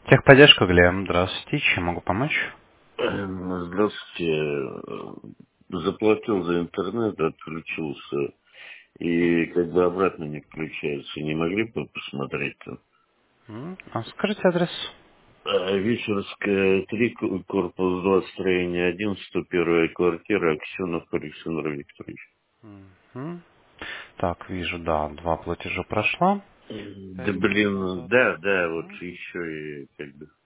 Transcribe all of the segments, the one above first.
Техподдержка, Глеб. Здравствуйте. Чем могу помочь? Здравствуйте. Заплатил за интернет, отключился. И как бы обратно не включается. Не могли бы посмотреть-то? Скажите адрес. Вишерская, 3, корпус 2, строение 1, 101 квартира, Аксенов Александр Викторович. Мгм. Так, вижу, да, два платежа прошло. Да 5 минут блин, назад. да, вот Мгм. еще и как бы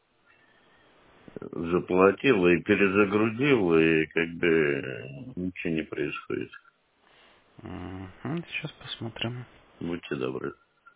заплатил и перезагрузил, и как бы ничего не происходит. Сейчас посмотрим. Будьте добры.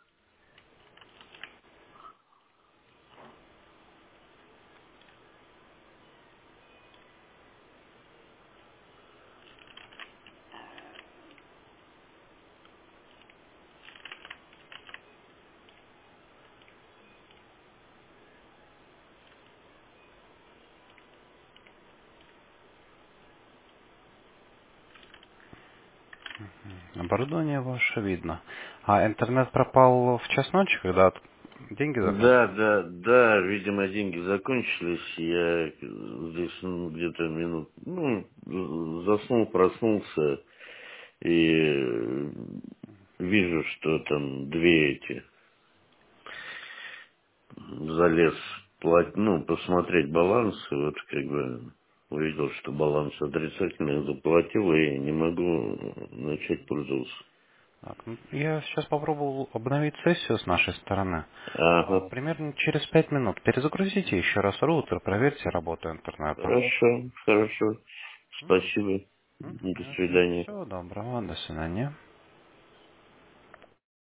Оборудование ваше видно. А интернет пропал в час ночи, когда деньги Да, закончились? да, видимо, деньги закончились. Я здесь где-то минут, заснул, проснулся и вижу, что там две эти залез посмотреть баланс, и вот как бы увидел, что баланс отрицательный, заплатил и не могу начать пользоваться. Так, я сейчас попробовал обновить сессию с нашей стороны. Ага, Примерно через 5 минут. Перезагрузите еще раз роутер, проверьте работу интернета. хорошо, М? спасибо, до Конечно. свидания. Всего доброго. До свидания.